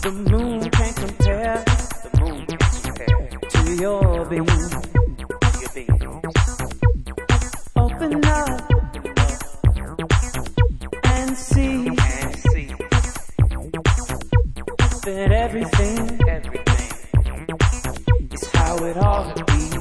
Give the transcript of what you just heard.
The moon can't compare. The moon can't compare to your beam. Open up and see that everything is how it ought to be.